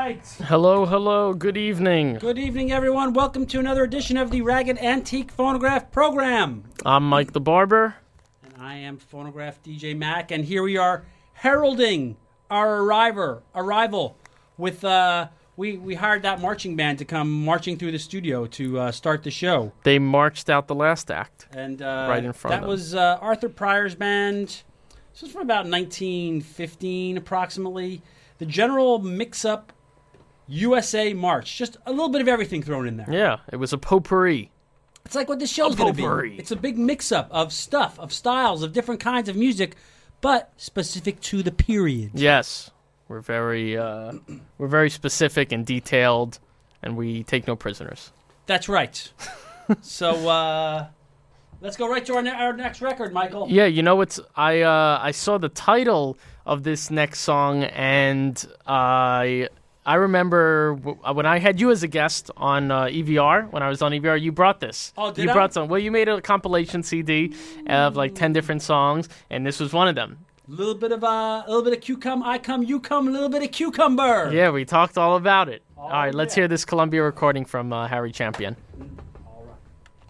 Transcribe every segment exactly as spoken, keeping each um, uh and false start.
right. Hello, hello. Good evening. Good evening, everyone. Welcome to another edition of the Ragged Antique Phonograph Program. I'm Mike the Barber. And I am Phonograph D J Mac. And here we are heralding our arriver, arrival with, uh, we, we hired that marching band to come marching through the studio to uh, start the show. They marched out the last act. And uh, right in front that of them. was uh, Arthur Pryor's band. This was from about nineteen fifteen, approximately. The General Mix-Up U S A March. Just a little bit of everything thrown in there. Yeah, it was a potpourri. It's like what this show's going to be. It's a big mix-up of stuff, of styles, of different kinds of music, but specific to the period. Yes, we're very, uh, we're very specific and detailed, and we take no prisoners. That's right. so uh, let's go right to our, ne- our next record, Michael. Yeah, you know what's I uh, I saw the title of this next song, and I I remember w- when I had you as a guest on uh, E V R. When I was on E V R, you brought this. Oh, did you I? brought some. Well, you made a compilation C D of like ten different songs, and this was one of them. A little bit of uh, a little bit of cucumber, I come, you come, a little bit of cucumber. Yeah, we talked all about it. Oh, all right, let's yeah. hear this Columbia recording from uh, Harry Champion. All right.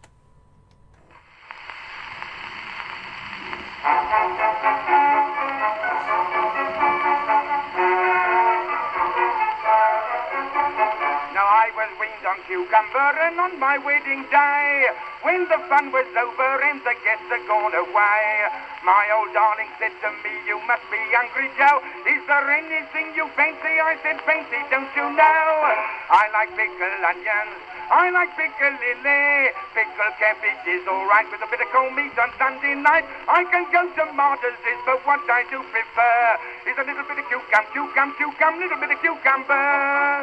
Now I was weaned on cucumber and on my wedding day, when the fun was over and the guests had gone away, my old darling said to me, you must be hungry, Joe. Is there anything you fancy? I said, fancy, don't you know? I like pickled onions, I like pickled lily, pickled cabbage is alright with a bit of cold meat on Sunday night. I can go tomatoes, is but what I do prefer is a little bit of cucumber, cucumber, cucumber, little bit of cucumber.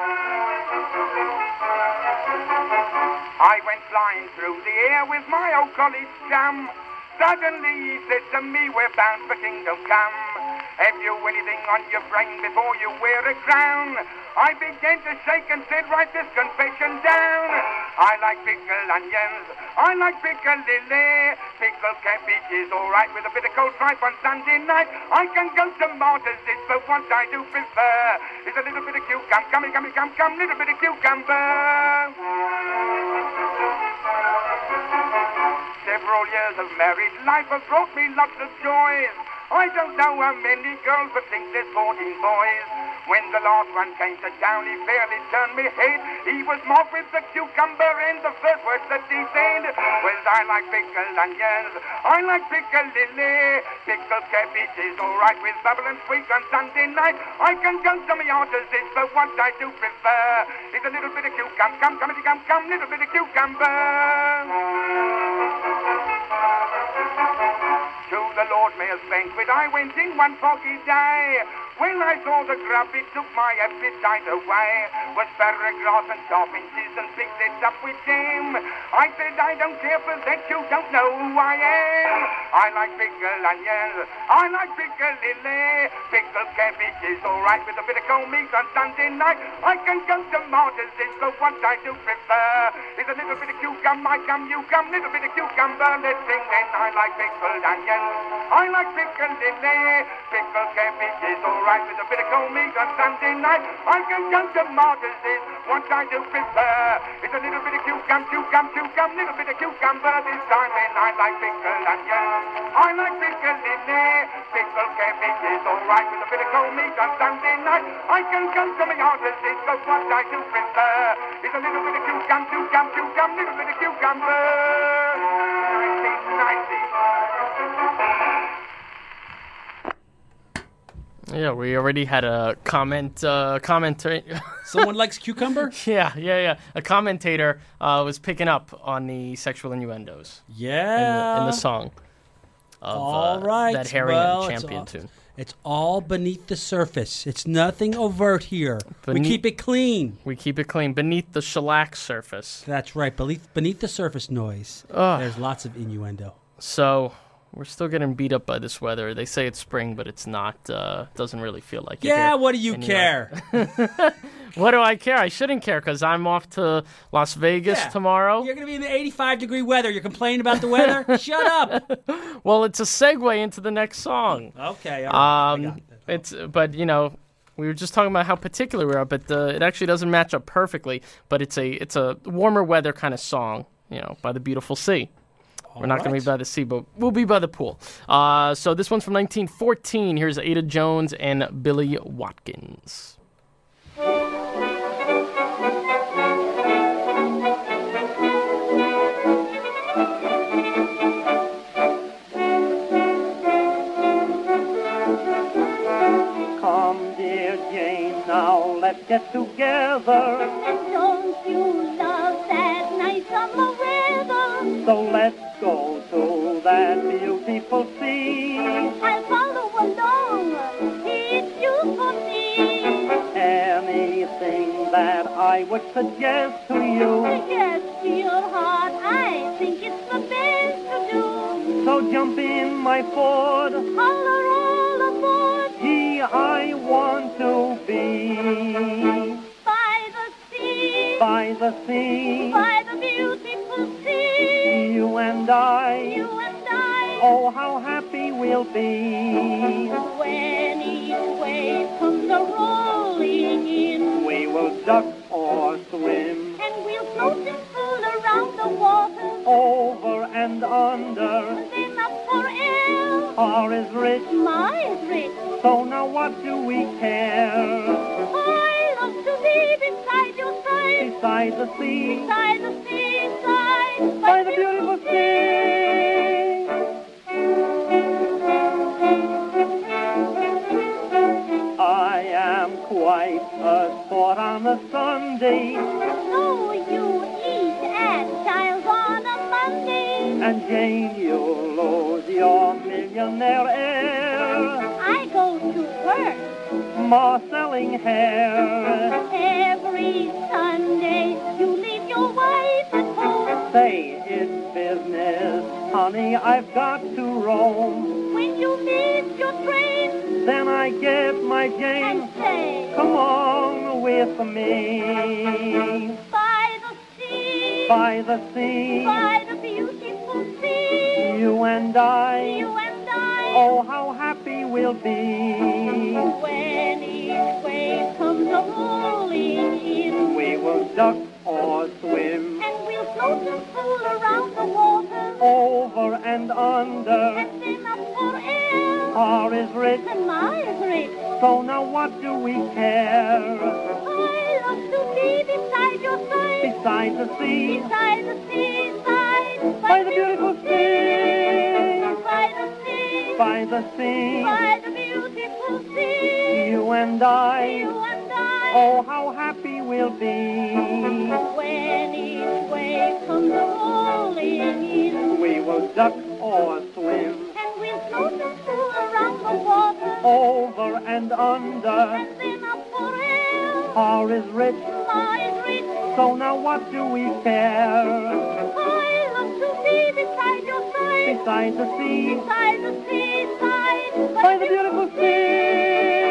I went flying through the air with my old college chum. Suddenly he said to me, we're bound for kingdom come. Have you anything on your brain before you wear a crown? I began to shake and said, write this confession down. I like pickled onions, I like pickled lily, pickled cabbage is alright with a bit of cold tripe on Sunday night. I can go tomatoes, it's but what I do prefer is a little bit of cucumber, come, come, come, come, little bit of cucumber. Several years of married life have brought me lots of joys. I don't know how many girls, but think there's fourteen boys. When the last one came to town, he fairly turned me head. He was marked with the cucumber, and the first words that he said was, I like pickled onions, I like pickled lily, pickled cabbage is alright with bubble and squeak on Sunday night. I can go to my artists, but what I do prefer is a little bit of cucumber, come, come, come, come, little bit of cucumber. To the Lord Mayor's banquet I went in one foggy day. When I saw the grub, it took my appetite away. Was paragraphs and sharpinches and picked it up with jam. I said, I don't care for that, you don't know who I am. I like pickled onions, I like pickled lily, pickled cabbage is alright with a bit of cold meat on Sunday night. I can go tomatoes, it's but what I do prefer is a little bit of cucumber, I come, you come, little bit of cucumber. Let's sing then. I like pickled onions, I like pickled lily, pickled cabbage is alright with a bit of cold meat on Sunday night. I can go tomatoes, is what I do prefer is a little bit of cucumber, cucumber, cucumber, little bit of cucumber. This time then I like pickled onions, I like pickled lily, pickled cabbage is alright with a bit of cold meat on Sunday night. I can go to my artist, is but what I do prefer is a little bit of cucumber, cucumber, cucumber, little bit of cucumber. nineteen ninety. Yeah, we already had a comment. Uh, commentator. Someone likes cucumber? yeah, yeah, yeah. A commentator uh, was picking up on the sexual innuendos Yeah. in the, in the song of All uh, right. that Harry well, and it's Champion all, tune. It's all beneath the surface. It's nothing overt here. Beneath- we keep it clean. We keep it clean beneath the shellac surface. That's right. Beneath, beneath the surface noise, Ugh. there's lots of innuendo. So we're still getting beat up by this weather. They say it's spring, but it's not. Uh, doesn't really feel like it. Yeah, here what do you in New care? York. What do I care? I shouldn't care because I'm off to Las Vegas Yeah. tomorrow. You're going to be in the eighty-five degree weather. You're complaining about the weather? Shut up. Well, it's a segue into the next song. Okay. All right. I Um, got it. it's but you know, We were just talking about how particular we are, but uh, it actually doesn't match up perfectly. But it's a it's a warmer weather kind of song, you know, by the beautiful sea. All We're not right. going to be by the sea, but we'll be by the pool. Uh, so this one's from nineteen fourteen. Here's Ada Jones and Billy Watkins. Now let's get together. Don't you love that nice summer weather? So let's go to that beautiful sea. I'll follow along, it's you for me. Anything that I would suggest to you. Suggest to your heart, I think it's the best to do. So jump in my Ford. Holler all aboard. Here I want to be. By the sea. By the sea. By the beautiful sea. You and I. You and I. Oh, how happy we'll be. When each wave comes a-rolling in. We will duck or swim. And we'll float and fool around the water. Over and under. And then up for air. R is rich. My is rich. So now what do we care? I love to be beside your side. Beside the sea. Beside the seaside. By the beautiful sea. I am quite a sport on a Sunday. So you eat at Child's on a Monday. And Jane, you'll lose your millionaire air. I go to work. More selling hair. Every Sunday you leave your wife at home. Say it's business, honey, I've got to roam. When you miss your train, then I get my Jane. And say, come on with me. By the sea. By the sea. By the beautiful sea. You and I. You and I. Oh, how happy we'll be. When each wave comes a-rolling in. We will duck or swim. And we'll float and fool around the water. Over and under. And then up for air. R is rich. And my is rich. So now what do we care? I love to be beside your side. Beside the sea. Beside the seaside. By the beautiful sea. By the sea. By the sea. By the beautiful sea. You and I. You and I. Oh, how happy we'll be. When each wave comes rolling in. We will duck or swim. And we'll float and fool around the water. Over and under. And then up for air. R is rich. My is rich. So now what do we care? I love to be beside your side. Beside the sea. Beside the seaside. By the beautiful sea.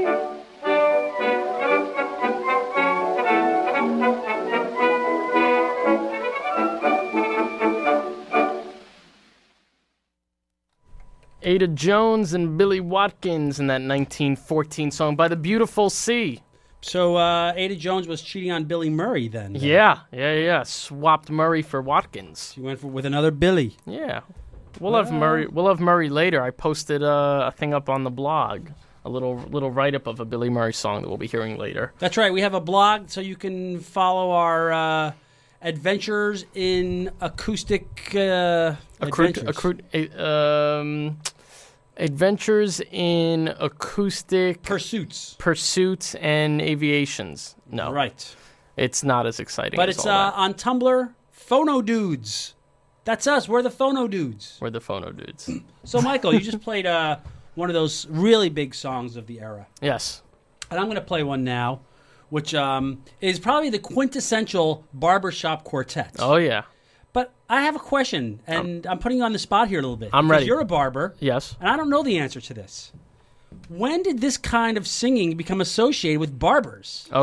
Ada Jones and Billy Watkins in that nineteen fourteen song By the Beautiful Sea. So uh, Ada Jones was cheating on Billy Murray then? then. Yeah, yeah, yeah. Swapped Murray for Watkins. She went for, with another Billy. Yeah. We'll have Murray. We'll have Murray later. I posted uh, a thing up on the blog, a little little write up of a Billy Murray song that we'll be hearing later. That's right. We have a blog, so you can follow our uh, adventures in acoustic uh, Accrued, adventures. accrued, uh, um, adventures in acoustic pursuits, pursuits, and aviations. No, right. It's not as exciting. But as it's all uh, that. on Tumblr. Phono Dudes. That's us. We're the Phono Dudes. We're the Phono Dudes. So, Michael, you just played uh, one of those really big songs of the era. Yes. And I'm going to play one now, which um, is probably the quintessential barbershop quartet. Oh, yeah. But I have a question, and um, I'm putting you on the spot here a little bit. I'm ready. You're a barber. Yes. And I don't know the answer to this. When did this kind of singing become associated with barbers? Okay.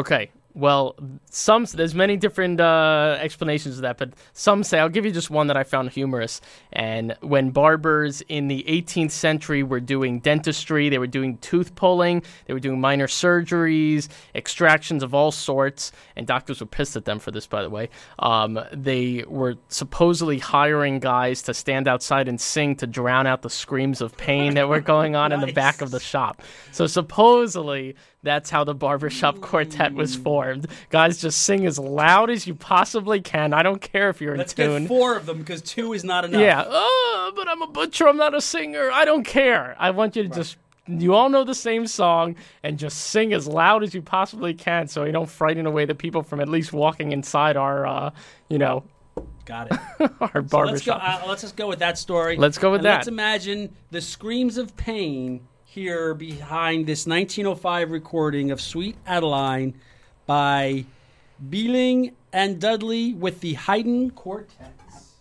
Well, some there's many different uh, explanations of that, but some say, I'll give you just one that I found humorous. And when barbers in the eighteenth century were doing dentistry, they were doing tooth pulling, they were doing minor surgeries, extractions of all sorts, and doctors were pissed at them for this, by the way. Um, they were supposedly hiring guys to stand outside and sing to drown out the screams of pain that were going on Nice. in the back of the shop. So supposedly that's how the barbershop quartet was formed. Guys, just sing as loud as you possibly can. I don't care if you're Let's in tune. get four of them because two is not enough. Yeah. Oh, but I'm a butcher. I'm not a singer. I don't care. I want you to just, you all know the same song and just sing as loud as you possibly can so you don't frighten away the people from at least walking inside our, uh, you know, Got it. our So let's, go, barbershop. uh, let's just go with that story. Let's go with And that. Let's imagine the screams of pain here behind this nineteen oh five recording of Sweet Adeline by Beeling and Dudley with the Haydn Quartets.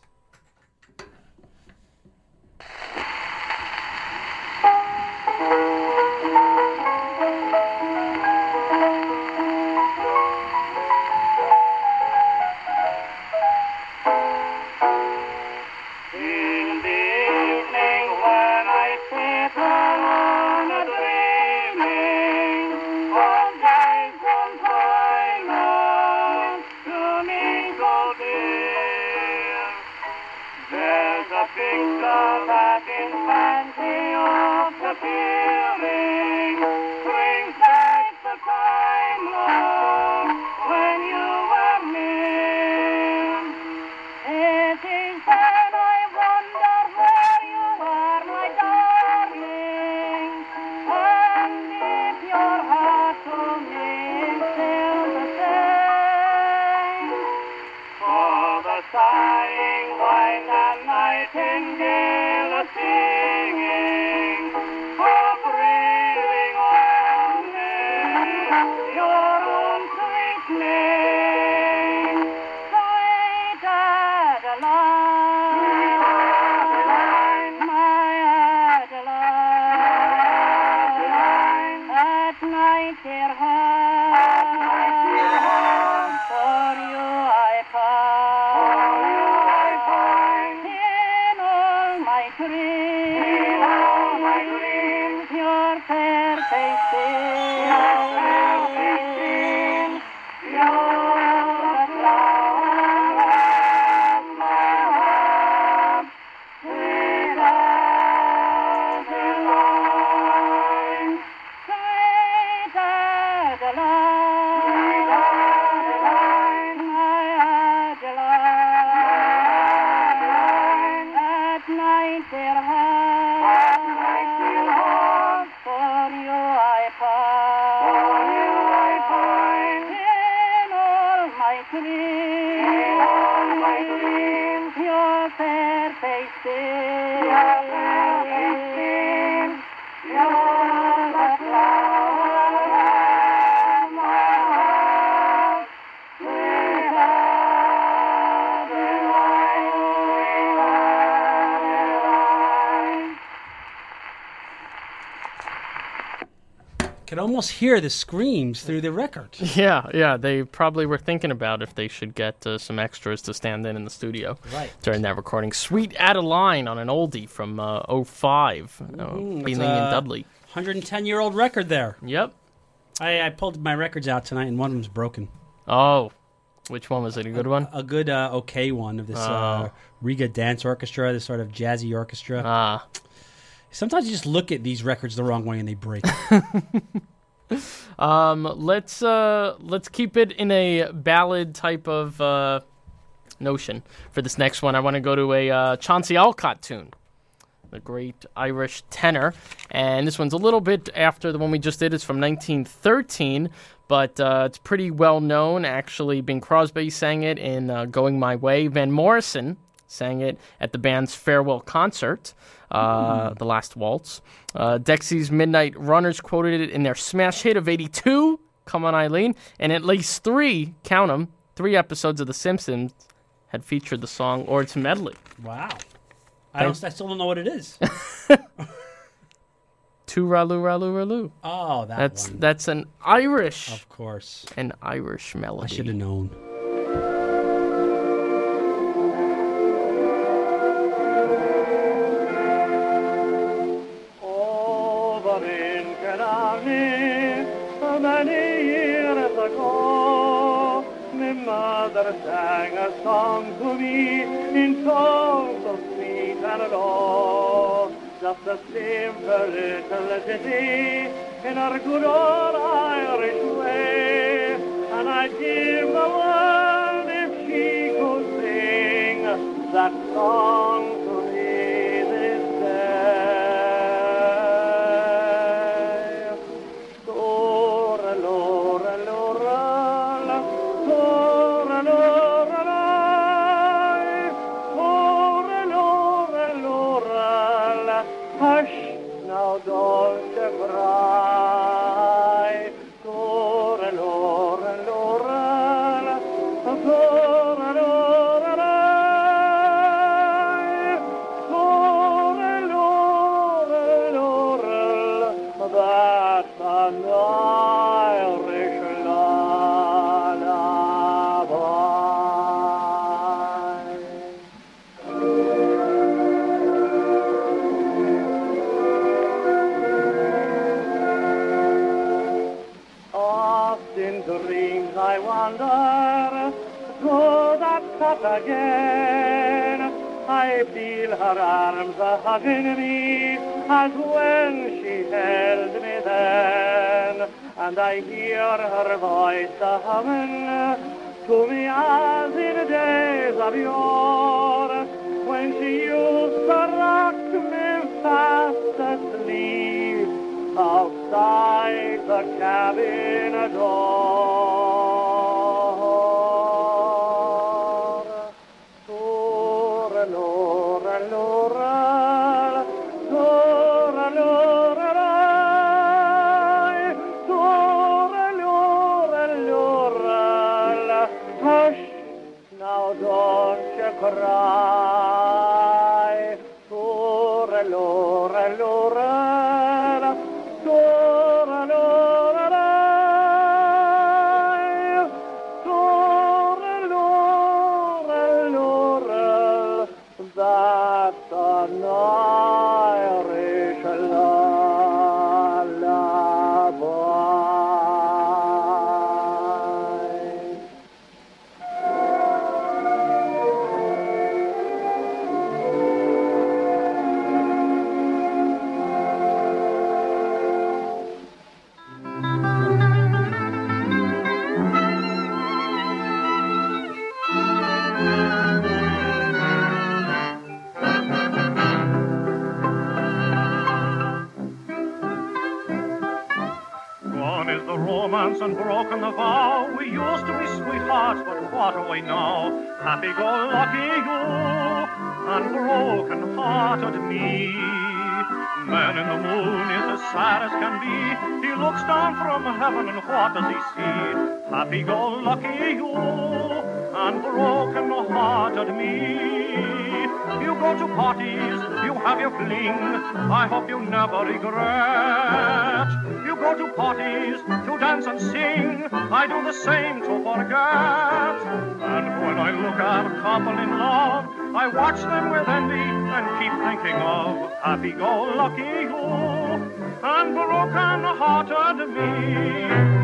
In the evening when I sit alone a dreaming of days gone by not to me so dear, there's a picture that in fancy of the feeling brings back the time long when you were near. It is then I wonder where you are, my darling, and if your heart to me is still the same. For the sighing wind and nightingale are singing, for breathing only your own sweet name. Sweet Adeline, my Adeline, at night, dear heart, for you I pine. In all my dreams, your fair face seen, you're the flower of my heart, sweet Adeline, sweet Adeline, my Adeline, at night, dear heart, for you I pine. In all my dreams, your fair face seen, you're the flower of my heart, sweet Adeline, Adeline. Can almost hear the screams through the record. Yeah, yeah. They probably were thinking about if they should get uh, some extras to stand in in the studio Right. during that recording. Sweet Adeline on an oldie from uh, oh five. Uh, Mm, Beeling it's, uh, and Dudley. one hundred ten year old record there. Yep. I, I pulled my records out tonight and one of them's broken. Oh, which one was it? A good one? A good, uh, okay one of this uh, Oh. Riga Dance Orchestra, this sort of jazzy orchestra. Ah. Sometimes you just look at these records the wrong way and they break. Um, let's uh, let's keep it in a ballad type of uh, notion for this next one. I want to go to a uh, Chauncey Alcott tune, the great Irish tenor, and this one's a little bit after the one we just did. It's from nineteen thirteen, but uh, it's pretty well known. Actually, Bing Crosby sang it in uh, "Going My Way." Van Morrison sang it at the band's farewell concert, uh, The Last Waltz. Uh, Dexy's Midnight Runners quoted it in their smash hit of eighty-two, Come On Eileen, and at least three, count them, three episodes of The Simpsons had featured the song or its medley. Wow. I, don't, I still don't know what it is. Tooraloo, Raloo, Raloo. Oh, that That's one. that's an Irish, Of course. an Irish melody. I should have known. Over in Killarney, many years ago, my mother sang a song to me in tones so sweet and low. Just a simple little ditty in our good old Irish way, and I'd give the world if she could sing that song to me this day. Lora, Lora, Lora, la, Lora, Lora, la, Lora, Lora, Lora, la. Hush, now don't you cry. Lora, Lora, Lora, la, Lora, Lora, la, Lora, Lora, Lora, la. That's an Irish lullaby. Oft in dreams I wander through that spot again. I feel her arms a-hugging me as when she held me then. And I hear her voice a-humming to me as in days of yore, when she used to rock me fast asleep outside the cabin door. Lora, Lora, Lora, Lora, Lora, Lora, Lora, Lora, hush, now don't you cry. Lora, Lora, Lora, Lora, Lora, Lora, Lora, Lora, that's an Irish lullaby. Gone is the romance and broken the vow. We used to be sweethearts, but what are we now? Happy-go-lucky you, and broken-hearted me. Man in the moon is as sad as can be. He looks down from heaven, and what does he see? Happy-go-lucky you, and broken-hearted me. You go to parties, you have your fling. I hope you never regret. You go to parties to dance and sing. I do the same to forget. And when I look at a couple in love, I watch them with envy and keep thinking of happy-go-lucky you and broken-hearted me.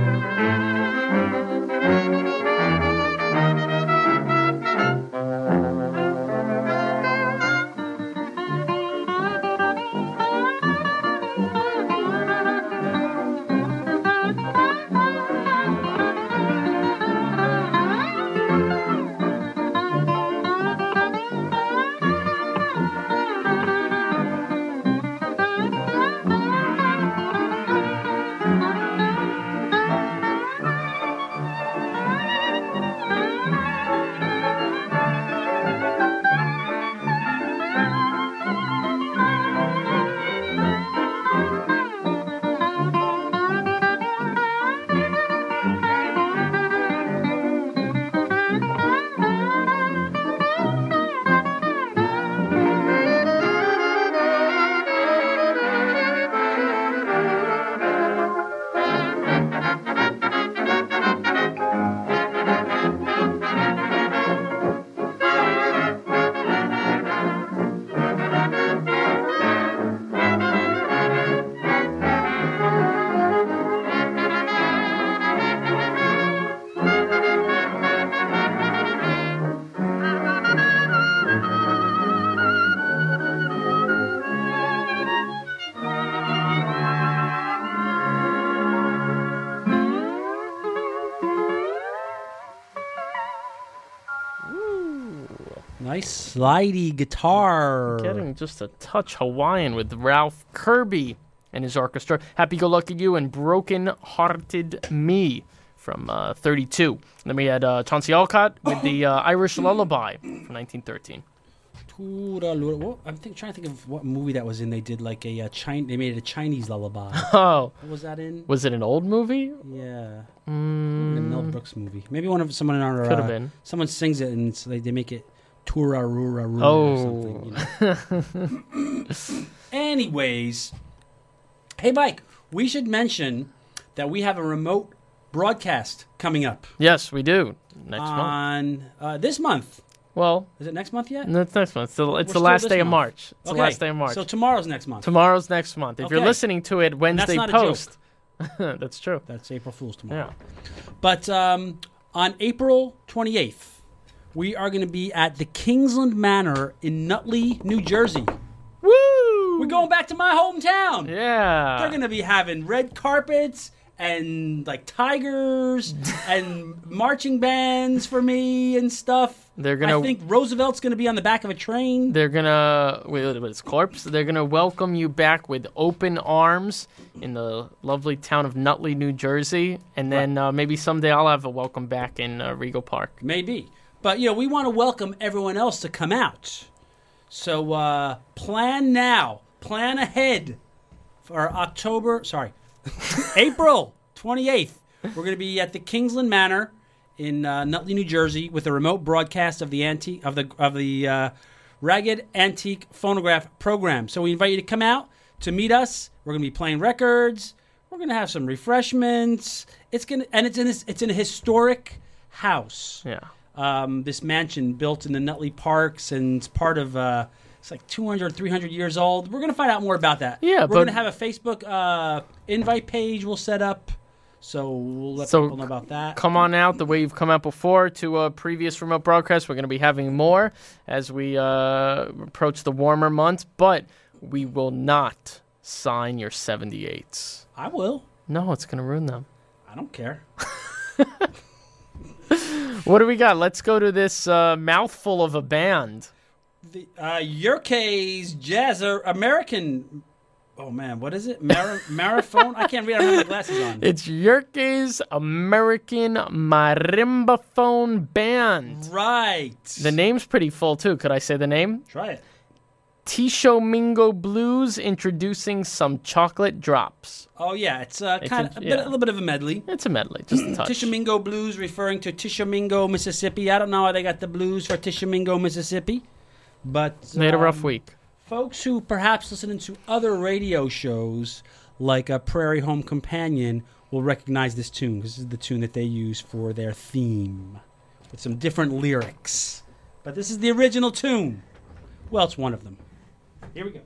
Nice slidey guitar. Getting just a touch Hawaiian with Ralph Kirby and his orchestra. Happy Go Lucky You and Broken Hearted Me from uh, thirty-two. Then we had uh, Chauncey Olcott with the uh, Irish Lullaby from nineteen thirteen. What? I'm think, trying to think of what movie that was in. They did like a uh, Chin- They made it a Chinese lullaby. Oh. What was that in? Was it an old movie? Yeah. Mm, A Mel Brooks movie. Maybe one of someone in our. Could have uh, been. Someone sings it and it's like they make it Tura Rura Rura Oh. or something. You know? Anyways, hey Mike, we should mention that we have a remote broadcast coming up Yes, we do. Next month. on uh, this month. Well, Is it next month yet? no, it's next month. It's the, it's the still last this day of month. March. It's Okay, the last day of March. So tomorrow's next month. Tomorrow's next month. If you're Okay. listening to it Wednesday not a post. That's true. That's April Fool's tomorrow. Yeah. But um, on April twenty-eighth, we are going to be at the Kingsland Manor in Nutley, New Jersey. Woo! We're going back to my hometown. Yeah. They're going to be having red carpets and like tigers and marching bands for me and stuff. They're gonna- I think Roosevelt's going to be on the back of a train. They're gonna with his corpse. They're gonna welcome you back with open arms in the lovely town of Nutley, New Jersey, and then uh, maybe someday I'll have a welcome back in uh, Regal Park. Maybe. But, you know, we want to welcome everyone else to come out. So uh, plan now. Plan ahead for October, sorry, April twenty-eighth. We're going to be at the Kingsland Manor in uh, Nutley, New Jersey, with a remote broadcast of the antique of the of the uh, Ragged Antique Phonograph program. So we invite you to come out to meet us. We're going to be playing records. We're going to have some refreshments. It's going to, and it's in this, it's in a historic house. Yeah. Um, this mansion built in the Nutley Parks, and it's part of. Uh, it's like two hundred, three hundred years old. We're going to find out more about that. Yeah, we're but- going to have a Facebook uh, invite page we'll set up. So we'll let So people know about that. Come on out the way you've come out before to a previous remote broadcast. We're going to be having more as we uh, approach the warmer months, but we will not sign your seventy-eights. I will. No, it's going to ruin them. I don't care. What do we got? Let's go to this uh, mouthful of a band. The uh, Yerke's Jazz uh, American. Oh man, what is it? Mar- Marathon? I can't read. I don't have my glasses on. It's Yerke's American Marimbaphone Band. Right. The name's pretty full, too. Could I say the name? Try it. Tisho Mingo Blues introducing some chocolate drops. Oh yeah, it's uh, It's kind a- of a, yeah. bit, a little bit of a medley. It's a medley, just a touch. Tishomingo Blues, referring to Tishomingo, Mississippi. I don't know how they got the blues for Tishomingo, Mississippi, but Made a rough um, week. folks who perhaps listen to other radio shows like a Prairie Home Companion will recognize this tune. This is the tune that they use for their theme with some different lyrics. But this is the original tune. Well, it's one of them. Here we go.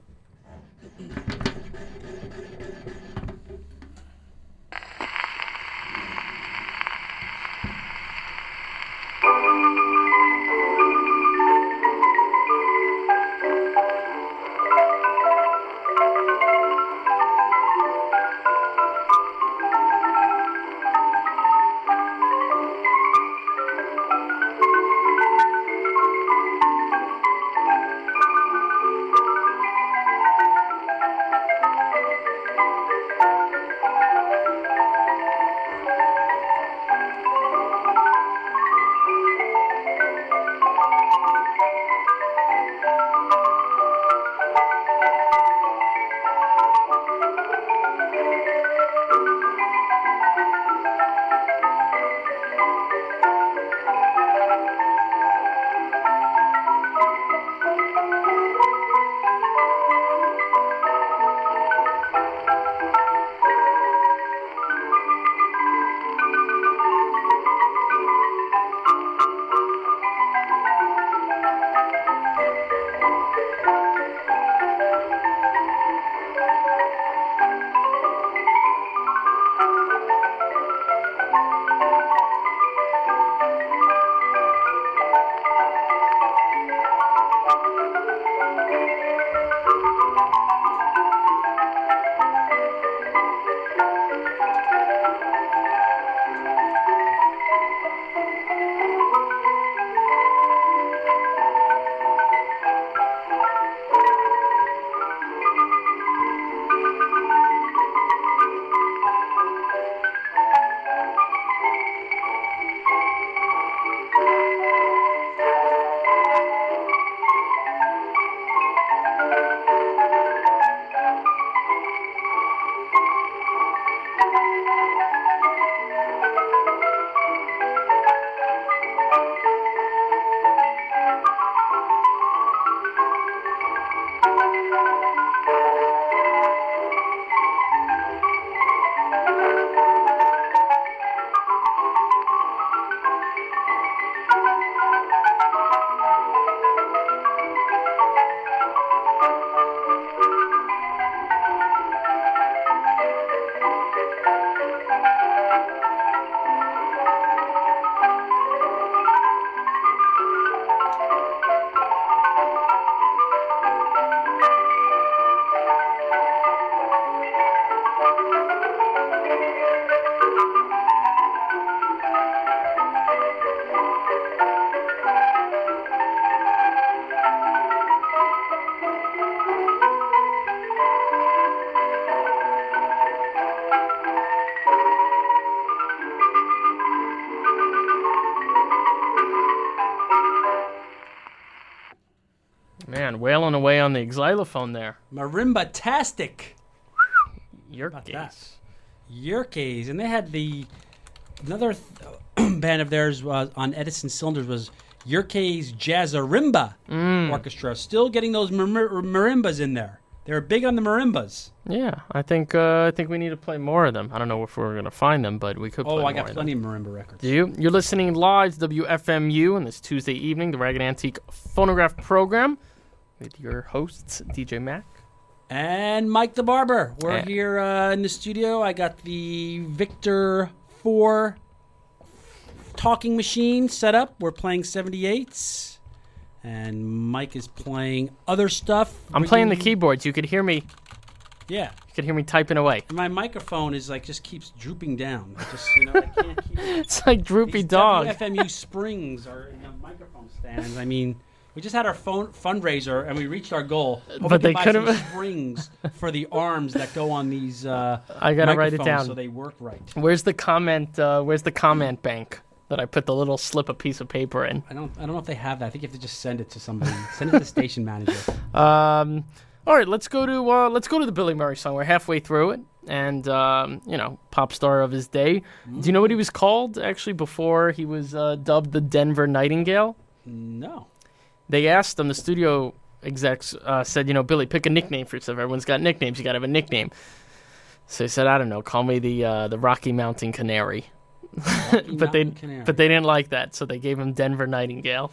wailing away on the xylophone there. Marimba-tastic. Your About case. that? Yerkes, and they had the another th- band of theirs was on Edison Cylinders was Yerkes Jazzarimba Mm. Orchestra. Still getting those mar- marimbas in there. They're big on the marimbas. Yeah, I think uh, I think we need to play more of them. I don't know if we're gonna find them, but we could. Oh, play I more got of plenty them. of marimba records. Do you? You're listening live to W F M U on this Tuesday evening, the Ragged Antique Phonograph program, with your hosts D J Mac. And Mike the Barber. We're Yeah. here uh, in the studio. I got the Victor four talking machine set up. We're playing seventy-eights. And Mike is playing other stuff. I'm playing the bringing- keyboards. You could hear me. Yeah. You could hear me typing away. And my microphone is like just keeps drooping down. I just, you know, I can't keep It's like droopy These dog. W F M U springs are in the microphone stands. I mean, we just had our phone fundraiser and we reached our goal. Hope But we they can buy could've- some springs for the arms that go on these. Uh, I gotta write it microphones down. so they work right. Where's the comment? Uh, where's the comment bank that I put the little slip of piece of paper in? I don't. I don't know if they have that. I think you have to just send it to somebody. Send it to the station manager. Um, all right, let's go to uh, let's go to the Billy Murray song. We're halfway through it, and um, you know, pop star of his day. Do you know what he was called actually before he was uh, dubbed the Denver Nightingale? No. They asked him. The studio execs uh, said, you know, Billy, pick a nickname for yourself. Everyone's got nicknames. You got to have a nickname. So he said, I don't know, call me the uh, the Rocky Mountain Canary. Rocky but they Mountain Canary. but they didn't like that, so they gave him Denver Nightingale.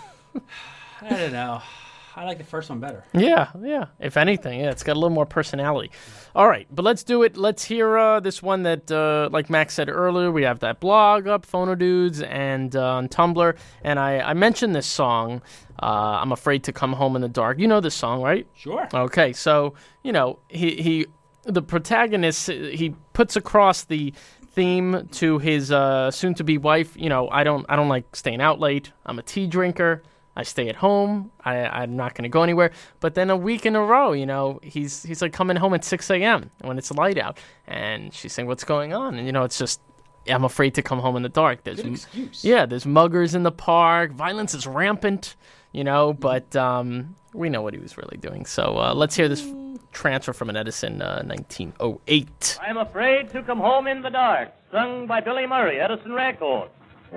I don't know. I like the first one better. Yeah, yeah. If anything, yeah, it's got a little more personality. All right, but let's do it. Let's hear uh, this one that, uh, like Max said earlier, we have that blog up, Phono Dudes, and uh, on Tumblr. And I, I mentioned this song, uh, I'm Afraid to Come Home in the Dark. You know this song, right? Sure. Okay, so, you know, he, he the protagonist, he puts across the theme to his uh, soon-to-be wife. You know, I don't I don't like staying out late. I'm a tea drinker. I stay at home. I, I'm not going to go anywhere. But then a week in a row, you know, he's he's like coming home at six a.m. when it's light out. And she's saying, what's going on? And, you know, it's just, I'm afraid to come home in the dark. There's, Good excuse. yeah, there's muggers in the park. Violence is rampant, you know, but um, we know what he was really doing. So uh, let's hear this transfer from an Edison uh, nineteen oh eight. I'm afraid to come home in the dark, sung by Billy Murray, Edison Records.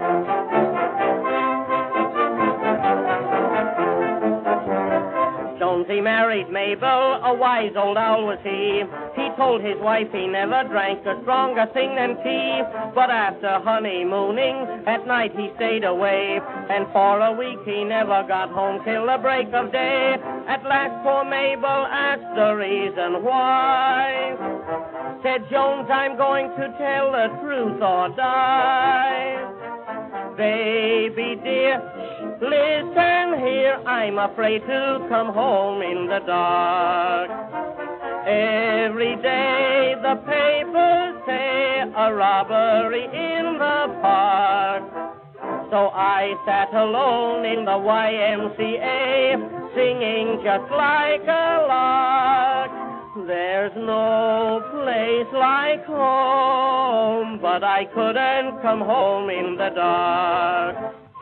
Jonesy married Mabel, a wise old owl was he. He told his wife he never drank a stronger thing than tea. But after honeymooning, at night he stayed away. And for a week he never got home till the break of day. At last poor Mabel asked the reason why. Said Jones, I'm going to tell the truth or die. Baby dear, listen here, I'm afraid to come home in the dark. Every day the papers say a robbery in the park. So I sat alone in the Y M C A, singing just like a lark. There's no place like home, but I couldn't come home in the dark.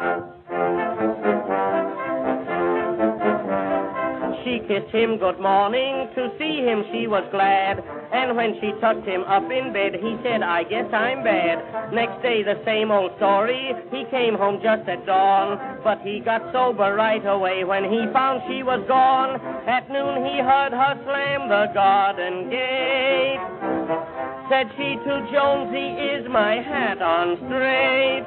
She kissed him good morning, to see him she was glad. And when she tucked him up in bed, he said, I guess I'm bad. Next day the same old story, he came home just at dawn. But he got sober right away when he found she was gone. At noon he heard her slam the garden gate. Said she to Jonesy, is my hat on straight?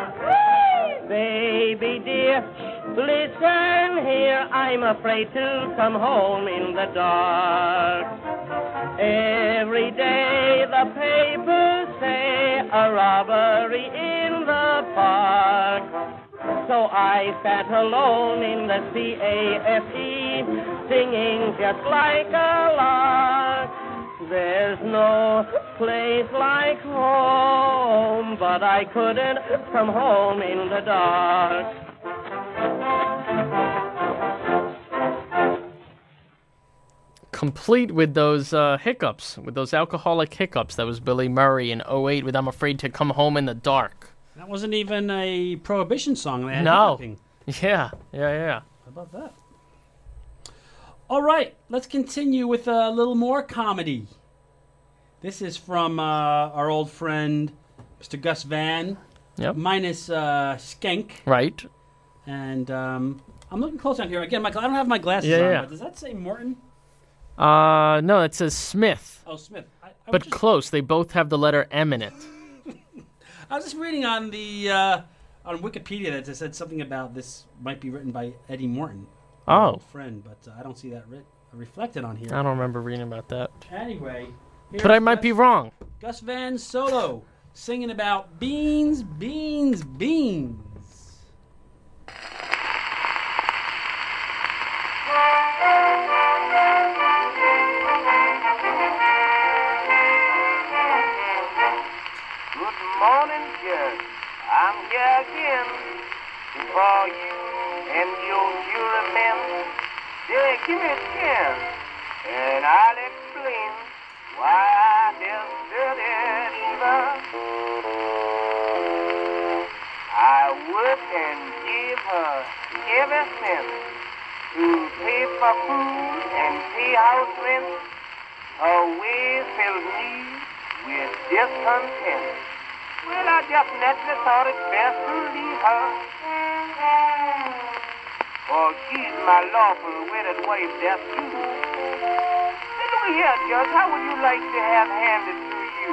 Baby dear, listen here, I'm afraid to come home in the dark. Every day the papers say a robbery in the park. So I sat alone in the C A F E, singing just like a lark. There's no place like home, but I couldn't come home in the dark. Complete with those uh, hiccups, with those alcoholic hiccups. That was Billy Murray in oh eight with I'm Afraid to Come Home in the Dark. That wasn't even a Prohibition song. They had No. hiccuping. Yeah, yeah, yeah. How about that? All right, let's continue with a little more comedy. This is from uh, our old friend, Mister Gus Van, Yep. minus uh, Skank. Right. And um, I'm looking close down here. Again, Michael, I don't have my glasses Yeah, on, yeah. but does that say Morton? Uh, no, it says Smith. Oh, Smith. I, I But was just, close. They both have the letter M in it. I was just reading on the uh, on Wikipedia that it said something about this might be written by Eddie Morton, my Oh. old friend, but uh, I don't see that writ- reflected on here. I don't remember reading about that. Anyway, But I might be wrong. Gus Van solo singing about beans, beans, beans. Good morning, kid. I'm here again for you and your jurymen. Yeah, give me a chance, and I'll explain why I deserted Eva. I worked and gave her every cent to pay for food and pay house rent. Her ways filled me with discontent. Well, I just naturally thought it best to leave her. For she's my lawful wedded wife, that's you. Then look here, Judge, how would you like to have handed to you?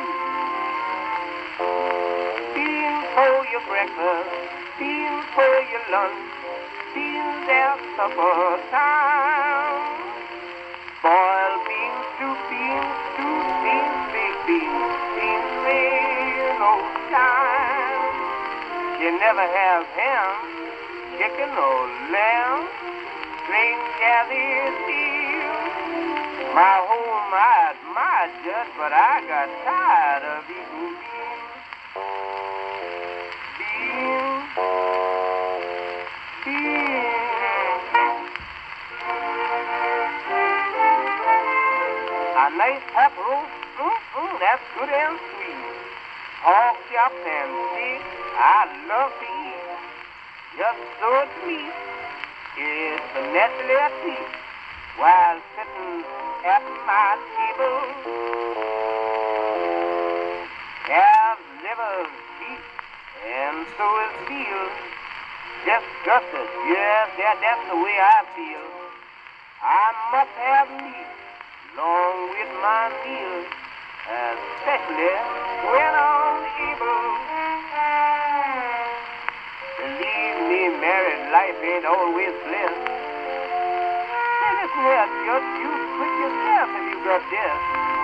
Beans for your breakfast, beans for your lunch, beans at supper time. Boiled beans, stew beans, stewed beans, baked beans, beans made old time. You never have ham, chicken or lamb, strange as it is. My home I admired, Judge, but I got tired of eating beans. Beans, beans. A nice pep roast, mm, mm, that's good and sweet. Pork chops and steak, I love to eat. Just so sweet, it's a naturally a treat while sitting at my table. Calves, livers, feet, and so is veal. Disgusted, yes, that, that's the way I feel. I must have meat along with my meals, especially when I'm able. Believe me, married life ain't always blessed. Say, listen here, Judge, you quit yourself if you got this.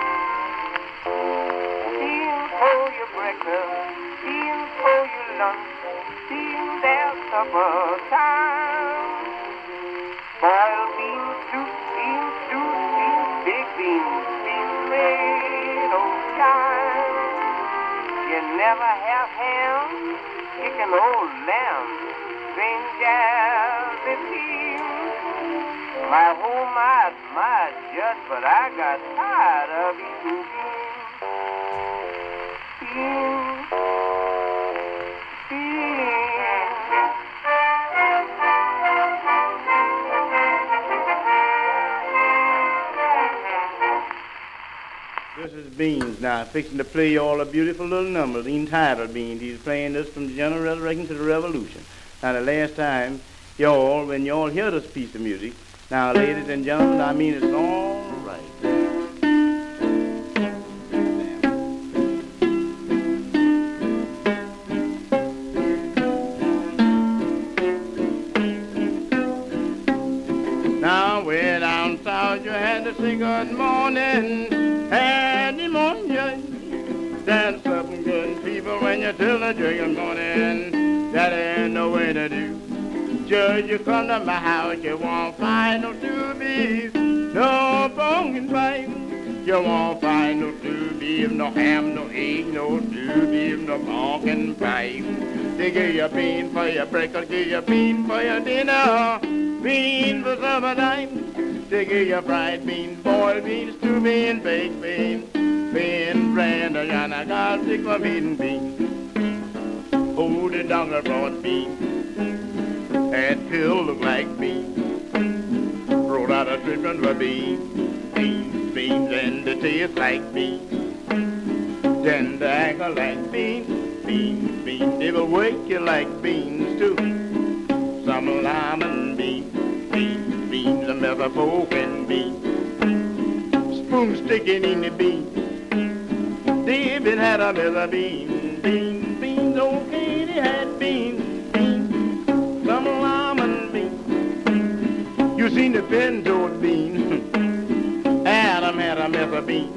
Beans for your breakfast, beans for your lunch, beans at supper time. Boiled beans, soup, beans, stewed beans, baked beans, beans made old time. You never have ham, chicken or lamb, strange as it seems. My home I admired, Judge, but I got tired of eating beans. Beans, beans. This is Beans now, fixing to play you all a beautiful little number entitled Beans. He's playing this from the General Resurrection to the Revolution. Now, the last time, y'all, when y'all hear this piece of music, now, ladies and gentlemen, I mean it's all right. Now, way down south, you had to say good morning. Had pneumonia. Stand something good, people, when you tell the jury good morning. That ain't no way to do. Judge, you come to my house, you won't find no stew beef, no pumpkin pie. You won't find no stew beef, no ham, no egg, no stew beef, no pumpkin pie. They give you bean for your breakfast, give you bean for your dinner, bean for supper time. They give you fried beans, boiled beans, stew beans, baked beans, bean, brand, and I got sick for eating beans. Oh, the dongle brought beans. That pill look like beans. rolled out a chicken for beans, beans, beans, and they taste like beans. Then they act like beans, beans, beans. They will wake you like beans too. Some lime and beans, beans, beans, a mother folk and beans. Spoon sticking in the beans. David had a mother beans, beans, beans. Old Katie had beans, beans, some lime and beans. You seen the pinto beans. Adam had a mother beans.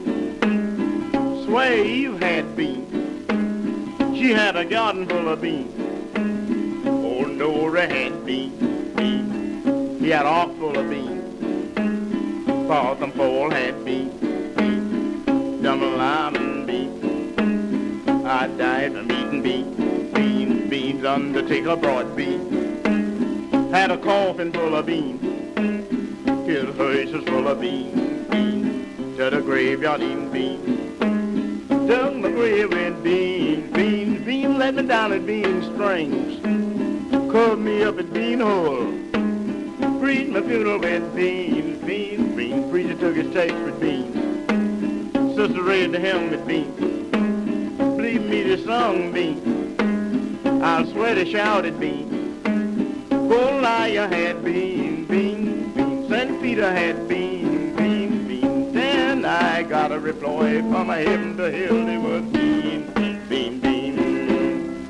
Swave had beans. She had a garden full of beans. Old Nora had beans, beans. He had an ark full of beans. Father Paul had beans, beans. Dumb lime and beans. I died from eating beans, beans, beans. Undertaker brought beans. Had a coffin full of beans. His hearse was full of beans, beans. To the graveyard eating beans. Dug my grave with beans, beans, beans, let me down at bean strings. Covered me up at bean hole. Preached my funeral with beans, beans, beans. Preacher took his takes with beans. Sister raised the hymn with beans. Believe me, the song beans. I swear they shouted beans. Goliath had beans, beans, beans. Saint Peter had beans, beans, beans. Then I got a reply from a heaven to hell. They was beans, beans, beans.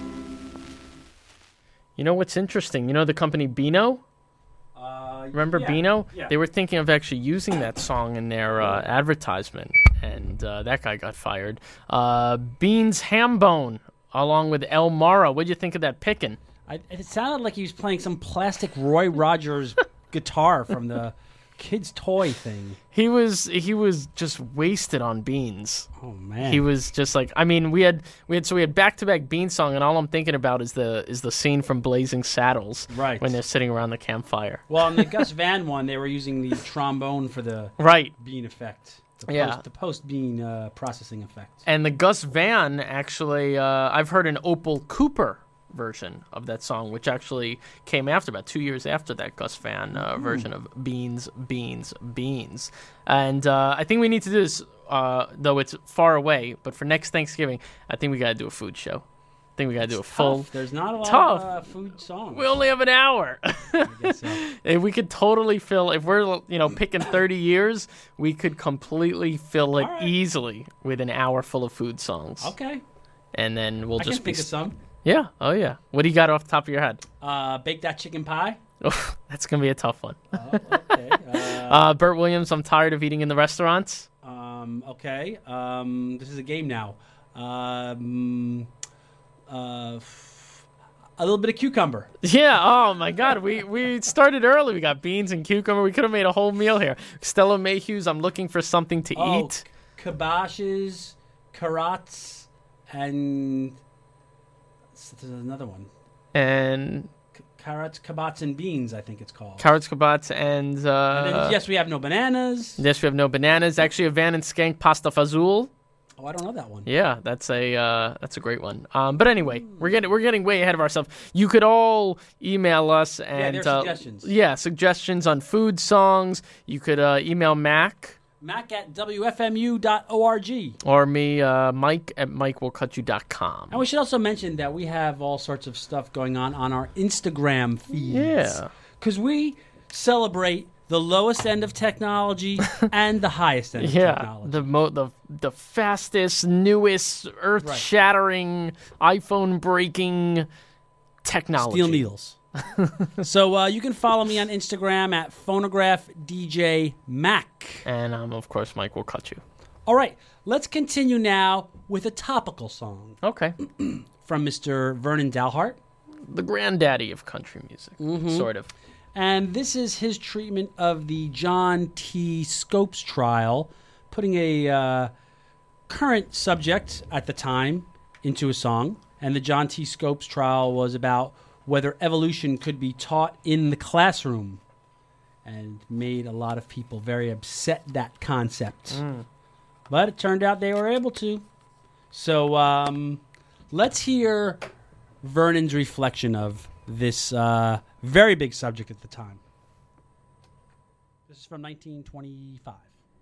You know what's interesting? You know the company Beano? Uh, Remember yeah, Beano? yeah. They were thinking of actually using that song in their uh, advertisement, and uh, that guy got fired. Uh, Beans Hambone, along with El Mara. What'd you think of that picking? I, it sounded like he was playing some plastic Roy Rogers guitar from the kid's toy thing. He was he was just wasted on beans. Oh man, He was just like, I mean, we had we had so we had back to back Bean song, and all I'm thinking about is the is the scene from Blazing Saddles, Right. when they're sitting around the campfire. Well, in the Gus Van one, they were using the trombone for the Right. bean effect. The Yeah. post, the post bean uh, processing effect. And the Gus Van, actually, uh, I've heard an Opal Cooper version of that song, which actually came after, about two years after that Gus Van uh, version of Beans, Beans, Beans. And uh, I think we need to do this, uh, though it's far away, but for next Thanksgiving, I think we got to do a food show. I think we got to do a full... Tough. There's not a lot Tough. of uh, food songs. We only have an hour. I guess so. If we could totally fill, if we're, you know, picking thirty years, we could completely fill it All right. easily with an hour full of food songs. Okay, And then we'll I just can be... think of some. Yeah, oh yeah. What do you got off the top of your head? Uh, bake that chicken pie. Oh, that's going to be a tough one. Oh, okay. Uh, Uh, Burt Williams, I'm tired of eating in the restaurants. um, okay. Um, this is a game now. Um, uh, f- a little bit of cucumber. Yeah, oh my God. We we started early. We got beans and cucumber. We could have made a whole meal here. Stella Mayhew's, I'm looking for something to Oh, eat. k- kiboshes, karats, and there's another one. And K- carrots, kabats, and beans, I think it's called. carrots, kibats, and, uh, and then, yes, we have no bananas. yes, we have no bananas. Actually, a Van and Skank pasta fazool. Oh, I don't know that one. Yeah, that's a uh, that's a great one. Um, but anyway, we're getting we're getting way ahead of ourselves. You could all email us and their uh, suggestions. yeah, suggestions on food songs. You could uh, email Mac Mac at W F M U dot org. or me, uh, Mike at Mike Will Cut You dot com. And we should also mention that we have all sorts of stuff going on on our Instagram feeds. Yeah. Because we celebrate the lowest end of technology and the highest end of Yeah, technology. the mo- the the fastest, newest, earth-shattering, iPhone-breaking technology. Steel needles. So uh, you can follow me on Instagram at Phonograph D J Mac. And um, of course, Mike Will Cut You. All right, let's continue now with a topical song Okay. from Mister Vernon Dalhart. The granddaddy of country music, Mm-hmm. sort of. And this is his treatment of the John T. Scopes trial, putting a uh, current subject at the time into a song. And the John T. Scopes trial was about whether evolution could be taught in the classroom, and made a lot of people very upset, that concept. Mm. But it turned out they were able to. So um, let's hear Vernon's reflection of this uh, very big subject at the time. This is from nineteen twenty-five.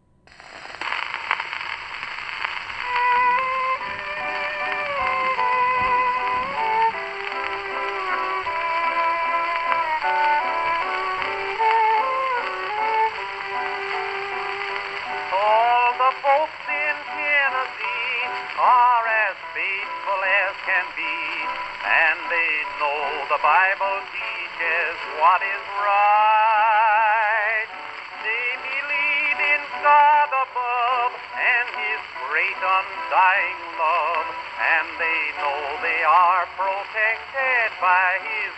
All the folks in Tennessee are as faithful as can be, and they know the Bible teaches what is right. They believe in God above and His great undying love, and they know they are protected by His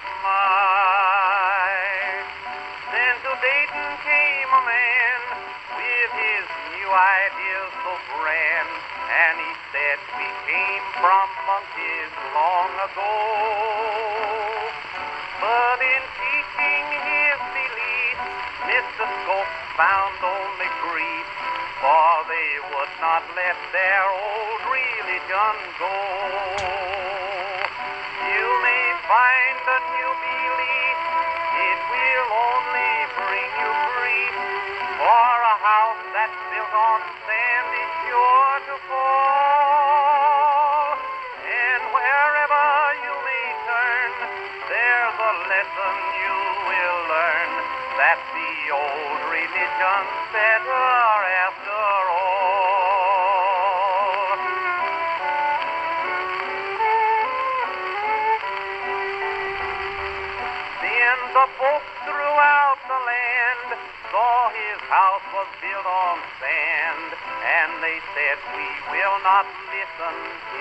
might. Then to Dayton came a man with his new ideas so grand, and he said we came from monkeys long ago. But in teaching his belief, Mister Scopes found only grief, for they would not let their old religion go. You may find a new belief, it will only bring you grief, for a house that's built on sand is sure to fall. And wherever you may turn, there's a lesson you will learn, that the old religion's better after all. Then the folks throughout the land saw his house was built on sand, and they said, we will not listen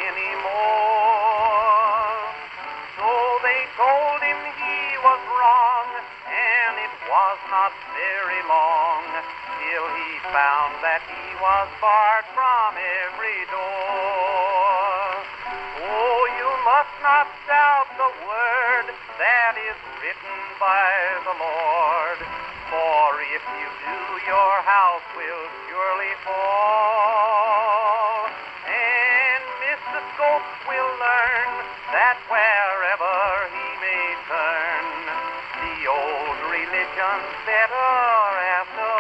anymore. So they told him he was wrong, and it was not very long till he found that he was barred from every door. Oh, you must not doubt the word that is written by the Lord, for if you do, your house will surely fall. And Mister Scopes will learn that wherever he may turn, the old religion's better after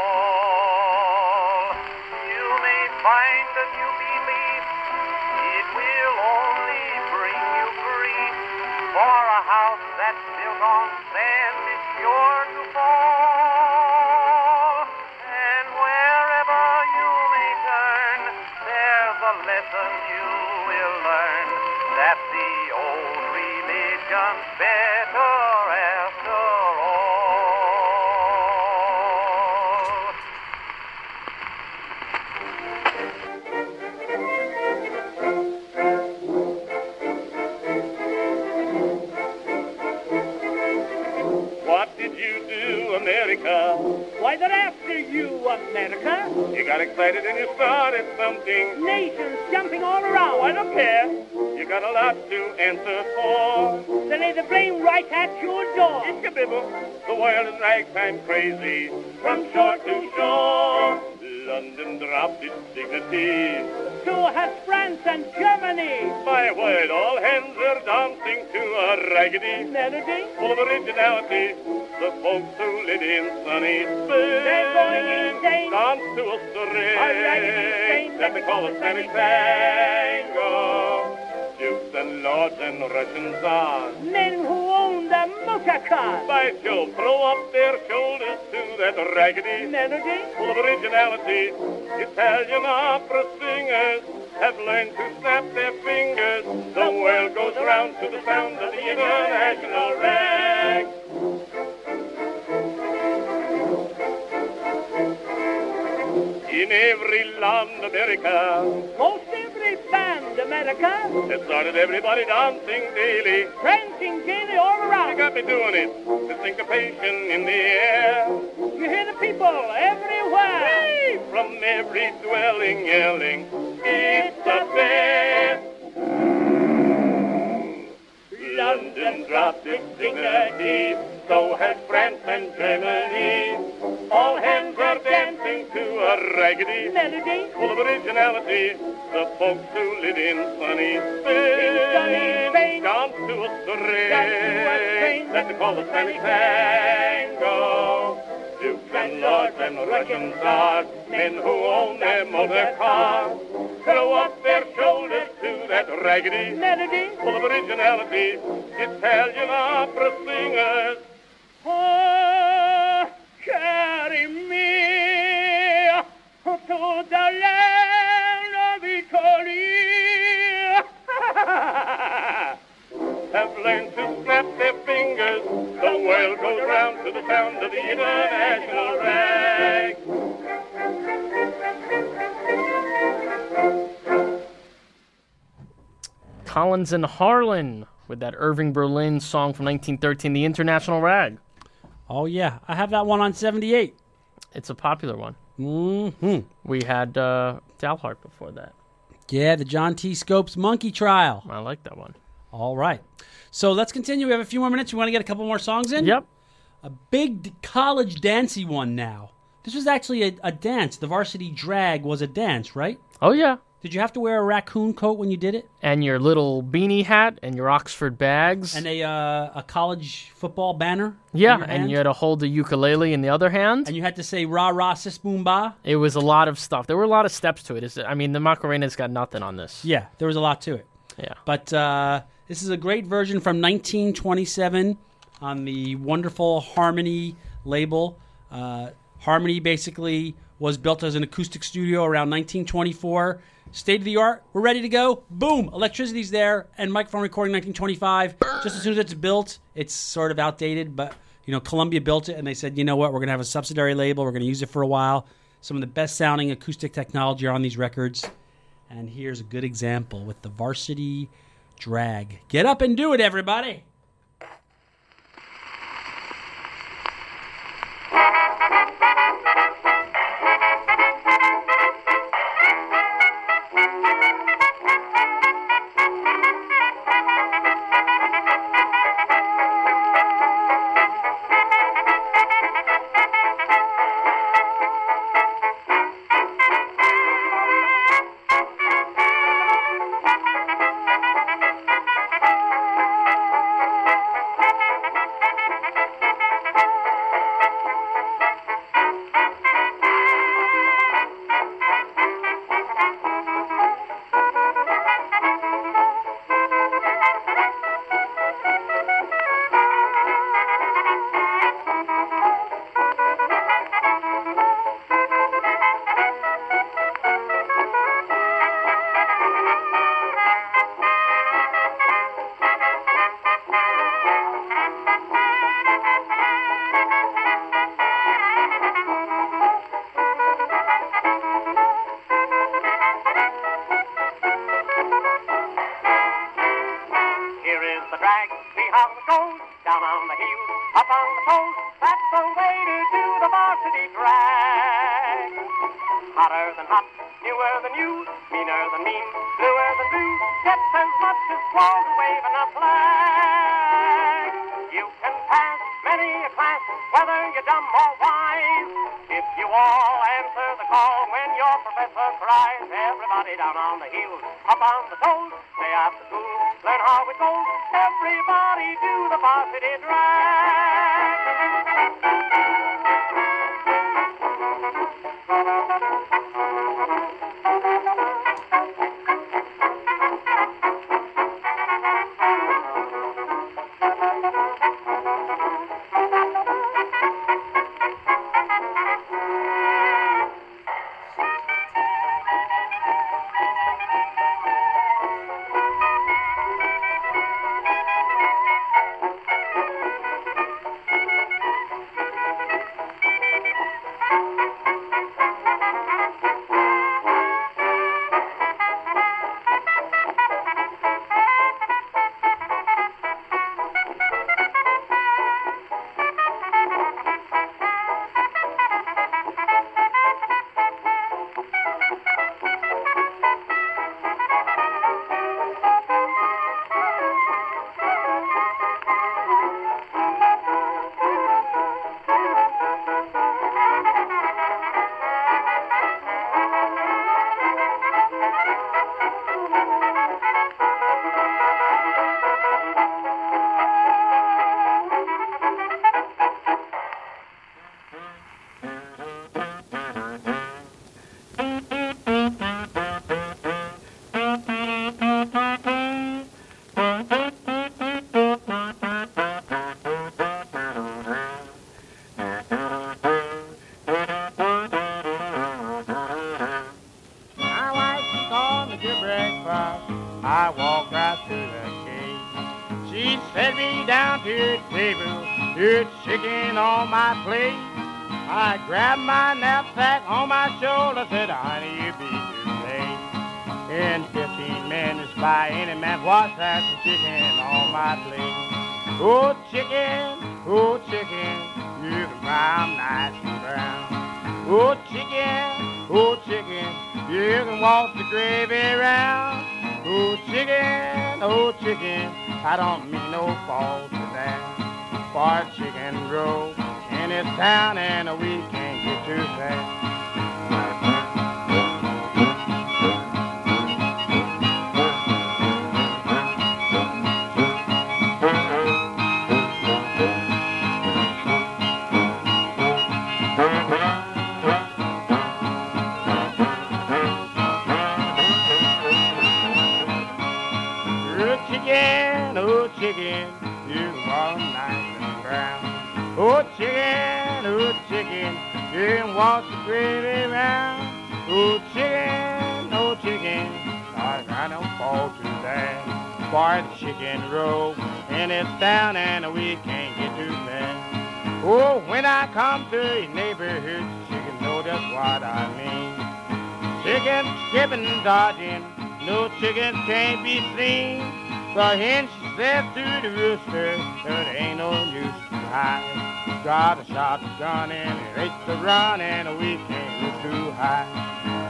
all. You may find a new belief, it will only bring you grief, for a house that's built on sand is sure to fall. And wherever you may turn, there's a lesson you will learn, that the old religion's better after all. What did you do, America? Why, they're after you, America. You got excited and you started something. Nations jumping all around. I don't care. You got a lot to answer for. They lay the blame right at your door. It's a bibble. The world is ragtime crazy. From shore to shore, London dropped its dignity. So has France and Germany. My word, all hands are dancing to a raggedy Melody. full of originality. The folks who live in sunny Spain, They're going insane. dance to a string A raggedy strain that they call a Spanish tango. Dukes and lords and Russian czars, Men who own the motor car. by Jove, throw up their shoulders to that raggedy Melody. full of originality. Italian opera singers have learned to snap their fingers. The world goes round to the sound of the international rag. In every land, America, Most every band, America. it started everybody dancing daily. Prancing gaily all You around. got me doing it, the syncopation in the air. You hear the people everywhere. Hey, from every dwelling yelling, it's a bear. London dropped its dignity, so has France and Germany. All hands are dancing to a raggedy Melody. full of originality. The folks who live in sunny sunny Spain Spain dance to a dance to a string string that they call the Spanish tango. Dukes landlords and Russian czars, men who own their motor cars, throw up their shoulders to that raggedy melody full of originality. Italian opera singers, oh, carry me to the land of Italy. Have learned to snap their fingers. The world goes round to the sound of the international rag. Collins and Harlan with that Irving Berlin song from nineteen thirteen, The International Rag. Oh, yeah. I have that one on seventy-eight. It's a popular one. Mm-hmm. We had uh, Dalhart before that. Yeah, the John T. Scopes Monkey Trial. I like that one. All right. So let's continue. We have a few more minutes. We want to get a couple more songs in? Yep. A big college dancey one now. This was actually a, a dance. The Varsity Drag was a dance, right? Oh, yeah. Did you have to wear a raccoon coat when you did it? And your little beanie hat and your Oxford bags. And a uh, a college football banner? Yeah, and you had to hold the ukulele in the other hand. And you had to say rah rah sis boom ba? It was a lot of stuff. There were a lot of steps to it. It's, I mean, the Macarena's got nothing on this. Yeah, there was a lot to it. Yeah. But uh, this is a great version from nineteen twenty-seven on the wonderful Harmony label. Uh, Harmony basically was built as an acoustic studio around nineteen twenty-four. State of the art, we're ready to go. Boom, electricity's there, and microphone recording nineteen twenty-five. Just as soon as it's built, it's sort of outdated, but you know, Columbia built it, and they said, you know what, we're going to have a subsidiary label, we're going to use it for a while. Some of the best sounding acoustic technology are on these records, and here's a good example with the Varsity Drag. Get up and do it, everybody. I walked right through the gate. She set me down to the table, put chicken on my plate. I grabbed my knapsack on my shoulder, said, honey, you be too late. In fifteen minutes by any man, watch that chicken on my plate. Oh, chicken, oh, chicken, you can brown nice and brown. Oh, chicken, oh, chicken, you can walk the gravy around. Oh, chicken, oh, chicken, I don't mean no fault to that. For a chicken roll in this town and we can't get too fast. Chicken, you walk nice and brown. Oh, chicken, oh, chicken, you can walk the gravy round. Oh, chicken, oh, chicken, I got no fault to that. For the chicken roll in this town and we can't get too fast. Oh, when I come to your neighborhood, chicken know just what I mean. Chicken skipping and dodging, no chickens can't be seen. The hen she said to the rooster, there ain't no use to hide. Got a shotgun and it rates to run and we can't look too high.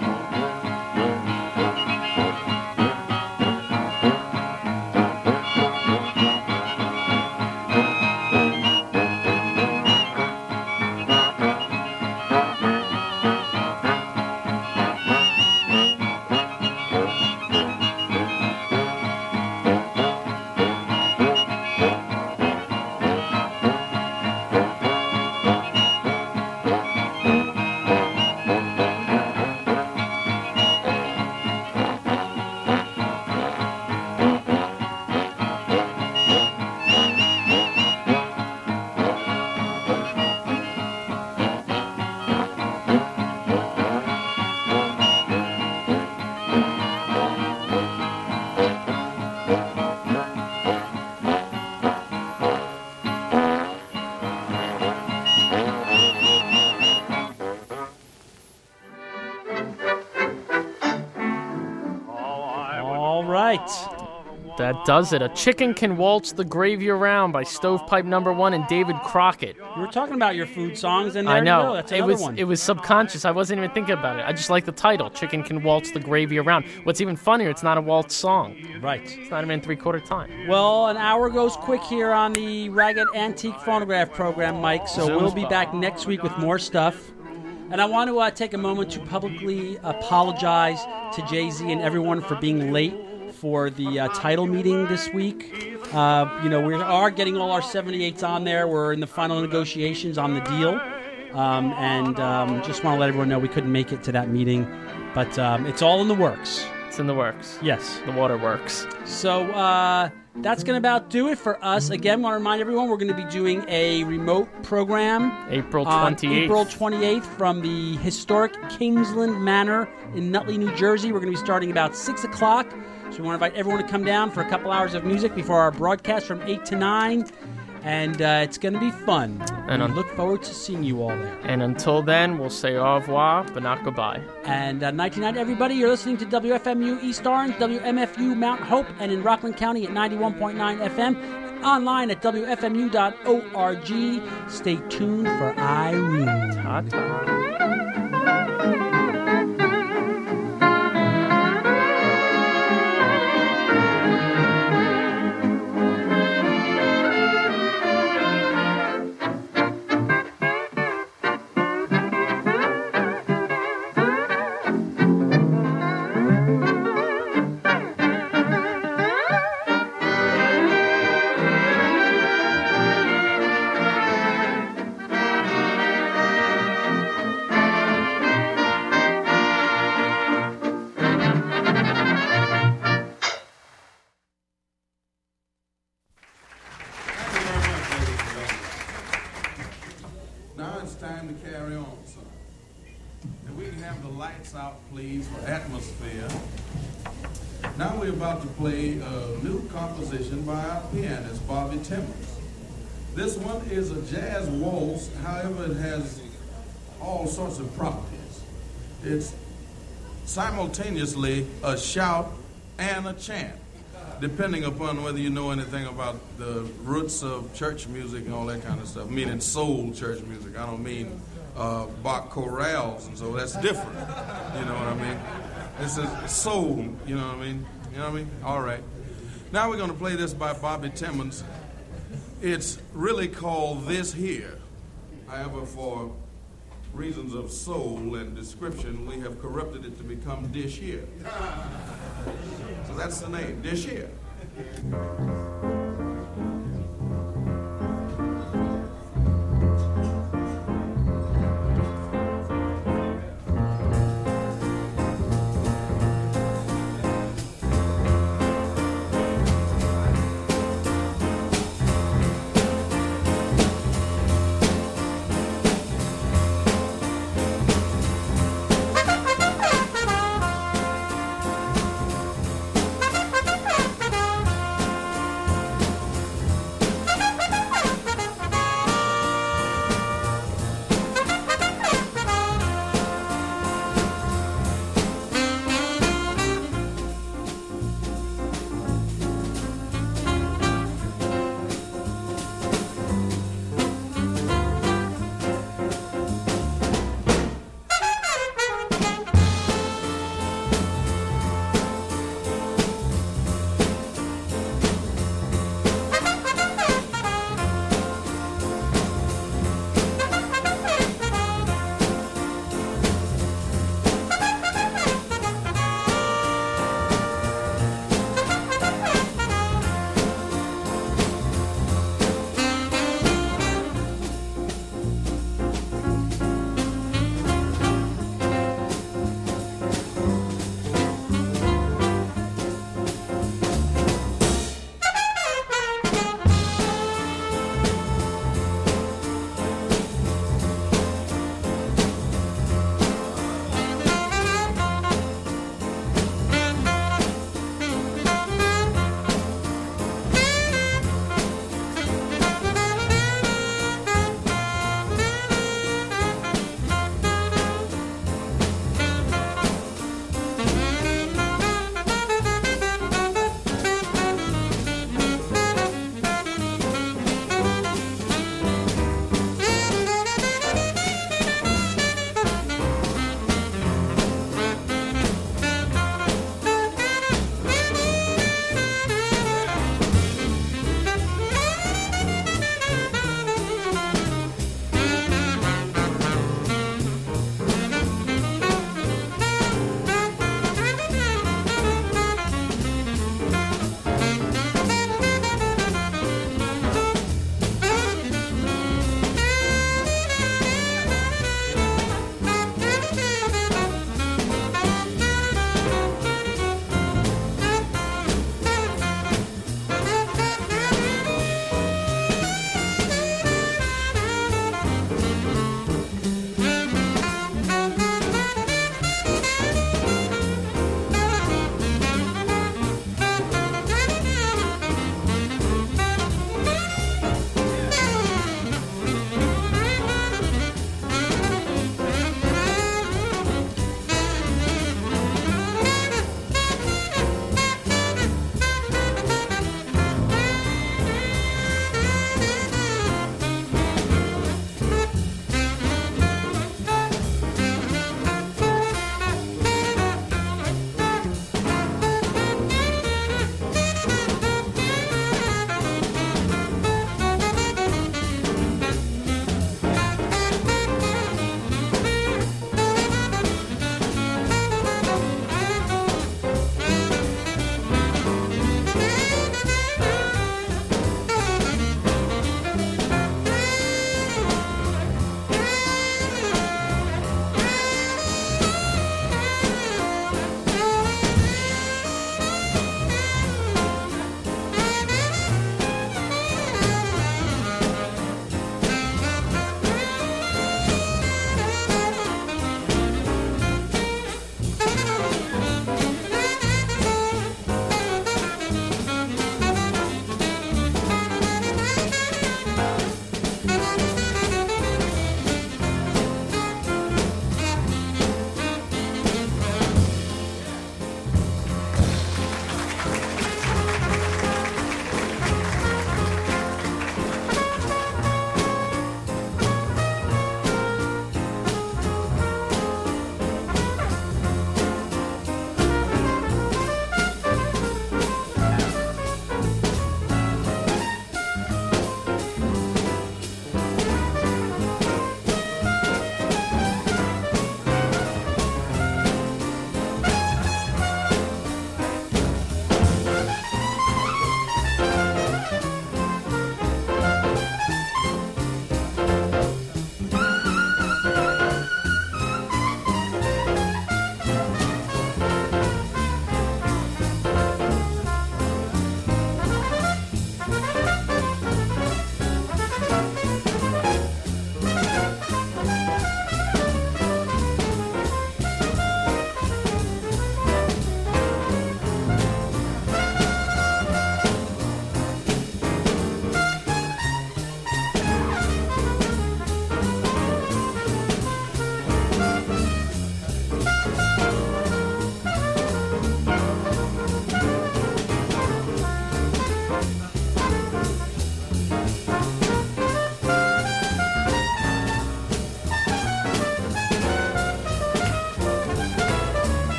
That does it. A Chicken Can Waltz the Gravy Around by Stovepipe Number One and David Crockett. You were talking about your food songs, and there I know. you go. That's it another was one. it was subconscious. I wasn't even thinking about it. I just like the title, Chicken Can Waltz the Gravy Around. What's even funnier, it's not a waltz song. Right. It's not even in three-quarter time. Well, an hour goes quick here on the Ragged Antique Phonograph program, Mike, so Zoom's we'll be by. back next week with more stuff. And I want to uh, take a moment to publicly apologize to Jay-Z and everyone for being late for the uh, title meeting this week. Uh, you know, we are getting all our seventy-eights on there. We're in the final negotiations on the deal. Um, and um, just want to let everyone know we couldn't make it to that meeting. But um, it's all in the works. It's in the works. Yes. The water works. So uh, that's going to about do it for us. Again, want to remind everyone we're going to be doing a remote program. April on twenty-eighth. April twenty-eighth from the historic Kingsland Manor in Nutley, New Jersey. We're going to be starting about six o'clock. So we want to invite everyone to come down for a couple hours of music before our broadcast from eight to nine. And uh, it's going to be fun. And I look forward to seeing you all there. And until then, we'll say au revoir, but not goodbye. And uh, nighty night, everybody. You're listening to W F M U East Orange, W M F U Mount Hope, and in Rockland County at ninety-one point nine F M. Online at W F M U dot org. Stay tuned for Irene. Ta-ta. Out, please, for atmosphere. Now we're about to play a new composition by our pianist, Bobby Timmons. This one is a jazz waltz, however it has all sorts of properties. It's simultaneously a shout and a chant, depending upon whether you know anything about the roots of church music and all that kind of stuff, meaning soul church music. I don't mean uh, Bach chorales, and so that's different. You know what I mean? This is soul, you know what I mean? You know what I mean? All right. Now we're going to play this by Bobby Timmons. It's really called This Here. However, for reasons of soul and description, we have corrupted it to become Dish Here. So that's the name, Dish Here.